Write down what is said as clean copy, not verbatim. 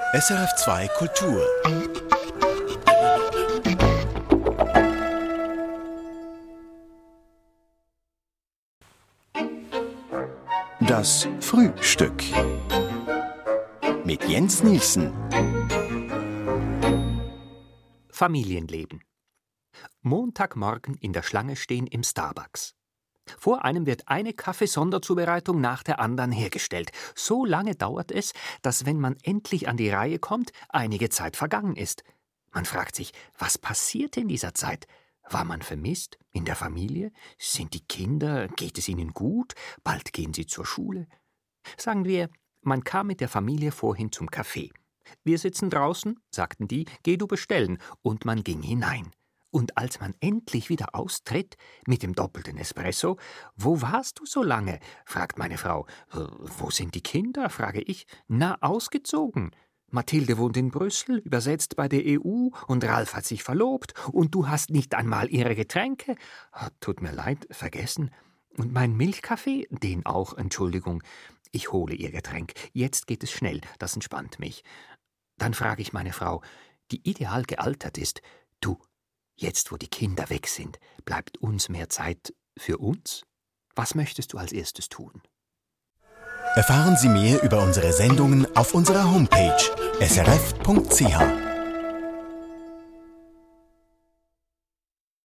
SRF2 Kultur. Das Frühstück mit Jens Nielsen. Familienleben. Montagmorgen in der Schlange stehen im Starbucks. Vor einem wird eine Kaffeesonderzubereitung nach der anderen hergestellt. So lange dauert es, dass, wenn man endlich an die Reihe kommt, einige Zeit vergangen ist. Man fragt sich, was passiert in dieser Zeit? War man vermisst? In der Familie? Sind die Kinder? Geht es ihnen gut? Bald gehen sie zur Schule. Sagen wir, man kam mit der Familie vorhin zum Café. Wir sitzen draußen, sagten die, geh du bestellen, und man ging hinein. Und als man endlich wieder austritt, mit dem doppelten Espresso, »Wo warst du so lange?« fragt meine Frau. »Wo sind die Kinder?« frage ich. »Na, ausgezogen. Mathilde wohnt in Brüssel, übersetzt bei der EU, und Ralf hat sich verlobt, und du hast nicht einmal ihre Getränke.« »Tut mir leid, vergessen. Und mein Milchkaffee?« »Den auch, Entschuldigung. Ich hole ihr Getränk. Jetzt geht es schnell, das entspannt mich.« Dann frage ich meine Frau, die ideal gealtert ist, »Du, jetzt, wo die Kinder weg sind, bleibt uns mehr Zeit für uns? Was möchtest du als erstes tun?« Erfahren Sie mehr über unsere Sendungen auf unserer Homepage srf.ch.